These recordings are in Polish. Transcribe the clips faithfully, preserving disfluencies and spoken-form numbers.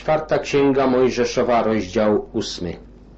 Czwarta Księga Mojżeszowa, rozdział ósmy.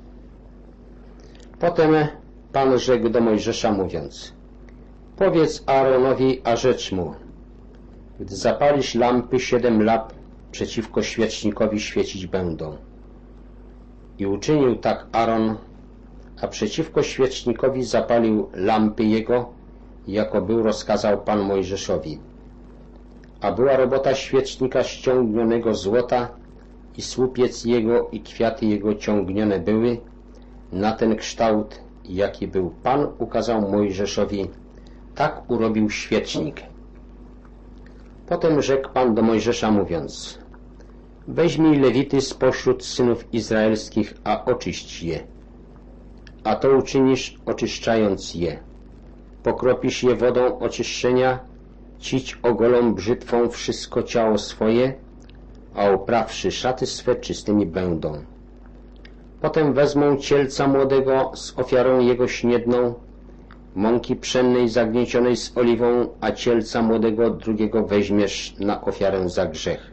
Potem Pan rzekł do Mojżesza, mówiąc: powiedz Aaronowi, a rzecz mu: gdy zapalisz lampy, siedem lamp przeciwko świecznikowi świecić będą. I uczynił tak Aaron, a przeciwko świecznikowi zapalił lampy jego, jako był rozkazał Pan Mojżeszowi. A była robota świecznika ściągnionego złota, i słupiec jego i kwiaty jego ciągnione były na ten kształt, jaki był Pan ukazał Mojżeszowi, tak urobił świecznik. Potem rzekł Pan do Mojżesza, mówiąc: weźmij lewity spośród synów izraelskich, a oczyść je. A to uczynisz, oczyszczając je. Pokropisz je wodą oczyszczenia, cić ogolą brzytwą wszystko ciało swoje, a oprawszy szaty swe czystymi będą. Potem wezmą cielca młodego z ofiarą jego śniedną, mąki pszennej zagniecionej z oliwą, a cielca młodego drugiego weźmiesz na ofiarę za grzech.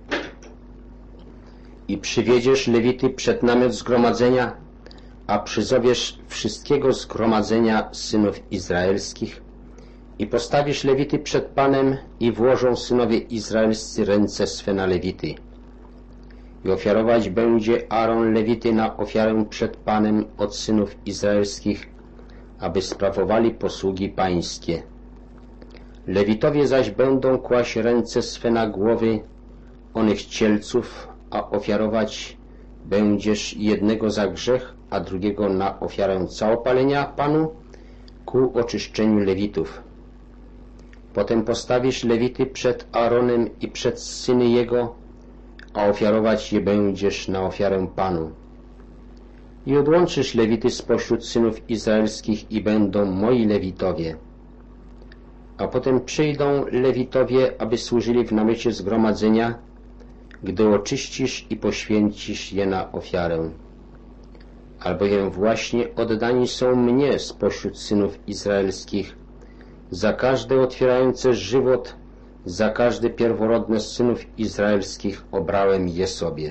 I przywiedziesz lewity przed namiot zgromadzenia, a przyzowiesz wszystkiego zgromadzenia synów izraelskich i postawisz lewity przed Panem i włożą synowie izraelscy ręce swe na lewity. I ofiarować będzie Aaron lewity na ofiarę przed Panem od synów izraelskich, aby sprawowali posługi pańskie. Lewitowie zaś będą kłaść ręce swe na głowy onych cielców, a ofiarować będziesz jednego za grzech, a drugiego na ofiarę całopalenia Panu ku oczyszczeniu lewitów. Potem postawisz lewity przed Aaronem i przed syny jego, a ofiarować je będziesz na ofiarę Panu. I odłączysz lewity spośród synów izraelskich i będą moi lewitowie. A potem przyjdą lewitowie, aby służyli w namiocie zgromadzenia, gdy oczyścisz i poświęcisz je na ofiarę. Albowiem właśnie oddani są mnie spośród synów izraelskich, za każde otwierające żywot, za każde pierworodne z synów izraelskich obrałem je sobie.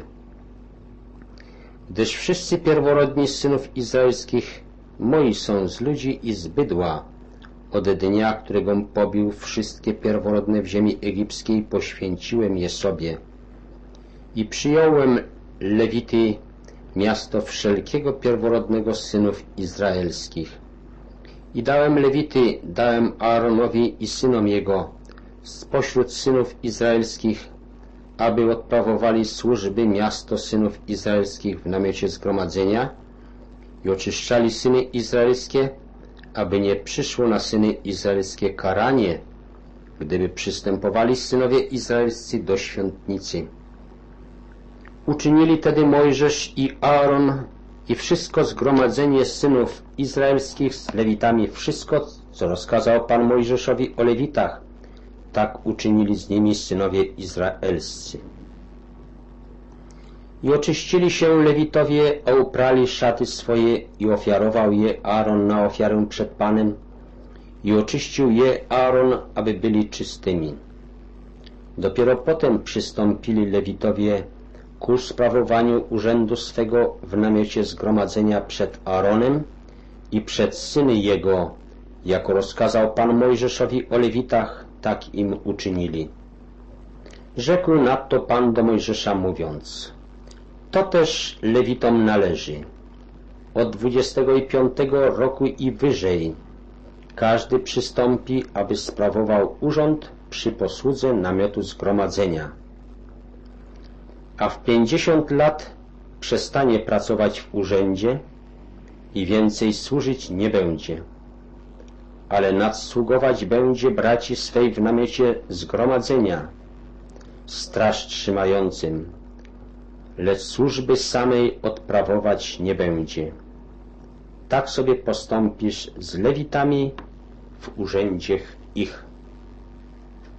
Gdyż wszyscy pierworodni z synów izraelskich moi są z ludzi i z bydła, od dnia, którego pobił wszystkie pierworodne w ziemi egipskiej, poświęciłem je sobie. I przyjąłem lewity miasto wszelkiego pierworodnego z synów izraelskich. I dałem lewity, dałem Aaronowi i synom jego spośród synów izraelskich, aby odprawowali służby miasto synów izraelskich w namiocie zgromadzenia i oczyszczali syny izraelskie, aby nie przyszło na syny izraelskie karanie, gdyby przystępowali synowie izraelscy do świątnicy. Uczynili tedy Mojżesz i Aaron i wszystko zgromadzenie synów izraelskich z lewitami, wszystko, co rozkazał Pan Mojżeszowi o lewitach, tak uczynili z nimi synowie izraelscy. I oczyścili się lewitowie, a uprali szaty swoje i ofiarował je Aaron na ofiarę przed Panem i oczyścił je Aaron, aby byli czystymi. Dopiero potem przystąpili lewitowie ku sprawowaniu urzędu swego w namiocie zgromadzenia przed Aaronem i przed syny jego, jako rozkazał Pan Mojżeszowi o lewitach, tak im uczynili. Rzekł nadto Pan do Mojżesza, mówiąc: to też lewitom należy. Od dwudziestego piątego roku i wyżej każdy przystąpi, aby sprawował urząd przy posłudze namiotu zgromadzenia. A w pięćdziesiąt lat przestanie pracować w urzędzie i więcej służyć nie będzie, ale nadsługować będzie braci swej w namiocie zgromadzenia, straż trzymającym, lecz służby samej odprawować nie będzie. Tak sobie postąpisz z lewitami w urzędzie ich.